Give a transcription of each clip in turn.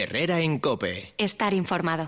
Herrera en COPE. Estar informado.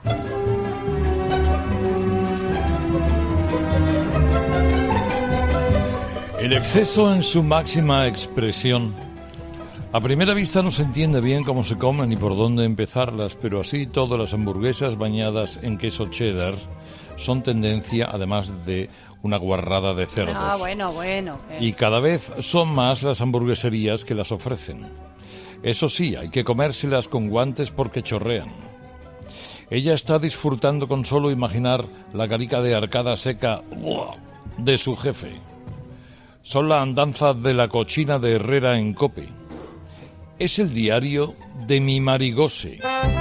El exceso en su máxima expresión. A primera vista no se entiende bien cómo se comen ni por dónde empezarlas, pero así todas las hamburguesas bañadas en queso cheddar son tendencia, además de una guarrada de cerdos. Bueno. Y cada vez son más las hamburgueserías que las ofrecen. Eso sí, hay que comérselas con guantes porque chorrean. Ella está disfrutando con solo imaginar la carica de arcada seca de su jefe. Son la andanza de la cochina de Herrera en COPE. Es el diario de mi Marigose.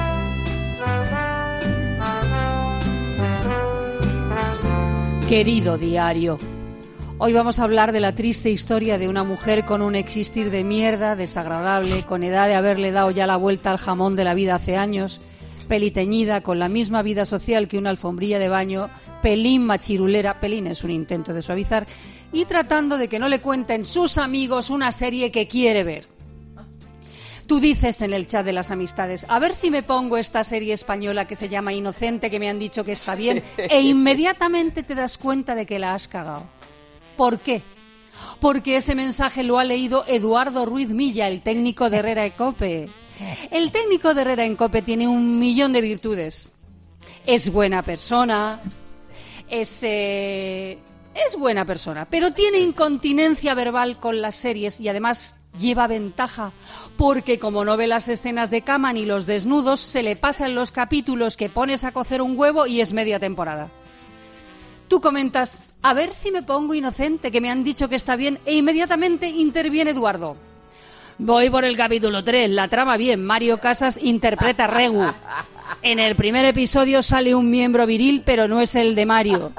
Querido diario, hoy vamos a hablar de la triste historia de una mujer con un existir de mierda, desagradable, con edad de haberle dado ya la vuelta al jamón de la vida hace años, peliteñida, con la misma vida social que una alfombrilla de baño, pelín machirulera, pelín es un intento de suavizar, y tratando de que no le cuenten sus amigos una serie que quiere ver. Tú dices en el chat de las amistades, a ver si me pongo esta serie española que se llama Inocente, que me han dicho que está bien, e inmediatamente te das cuenta de que la has cagado. ¿Por qué? Porque ese mensaje lo ha leído Eduardo Ruiz Milla, el técnico de Herrera en COPE. El técnico de Herrera en COPE tiene 1.000.000 de virtudes. Es buena persona, es buena persona, pero tiene incontinencia verbal con las series y además lleva ventaja, porque como no ve las escenas de cama ni los desnudos, se le pasan los capítulos que pones a cocer un huevo y es media temporada. Tú comentas, a ver si me pongo Inocente, que me han dicho que está bien, e inmediatamente interviene Eduardo. Voy por el capítulo 3, la trama bien, Mario Casas interpreta a Regu. En el primer episodio sale un miembro viril, pero no es el de Mario.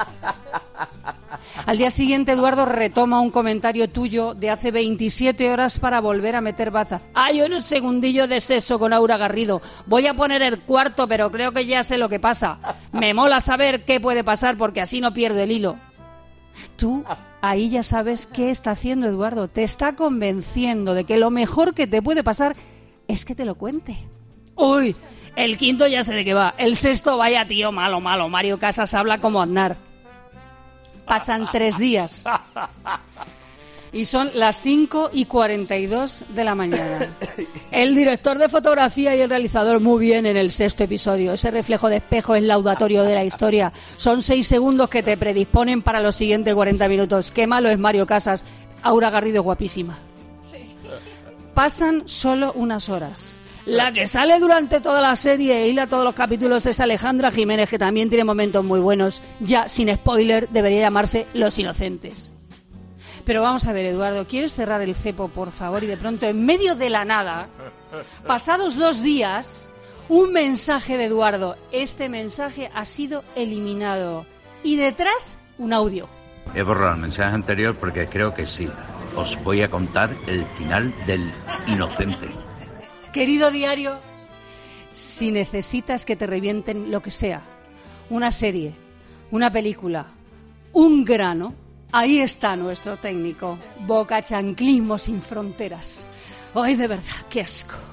Al día siguiente, Eduardo retoma un comentario tuyo de hace 27 horas para volver a meter baza. Hay un segundillo de sexo con Aura Garrido. Voy a poner el cuarto, pero creo que ya sé lo que pasa. Me mola saber qué puede pasar porque así no pierdo el hilo. Tú ahí ya sabes qué está haciendo Eduardo. Te está convenciendo de que lo mejor que te puede pasar es que te lo cuente. Uy, el quinto ya sé de qué va. El sexto, vaya tío, malo. Mario Casas habla como Aznar. Pasan 3 días. Y son las 5:42 de la mañana. El director de fotografía y el realizador muy bien en el sexto episodio. Ese reflejo de espejo es laudatorio de la historia. Son 6 segundos que te predisponen para los siguientes 40 minutos. Qué malo es Mario Casas. Aura Garrido es guapísima. Pasan solo unas horas. La que sale durante toda la serie y todos los capítulos es Alejandra Jiménez, que también tiene momentos muy buenos. Ya, sin spoiler, debería llamarse Los Inocentes. Pero vamos a ver, Eduardo, ¿quieres cerrar el cepo, por favor? Y de pronto, en medio de la nada, pasados 2 días, un mensaje de Eduardo. Este mensaje ha sido eliminado. Y detrás, un audio. He borrado el mensaje anterior porque creo que sí. Os voy a contar el final del Inocente. Querido diario, si necesitas que te revienten lo que sea, una serie, una película, un grano, ahí está nuestro técnico. Bocachanclismo sin fronteras. Ay, de verdad, qué asco.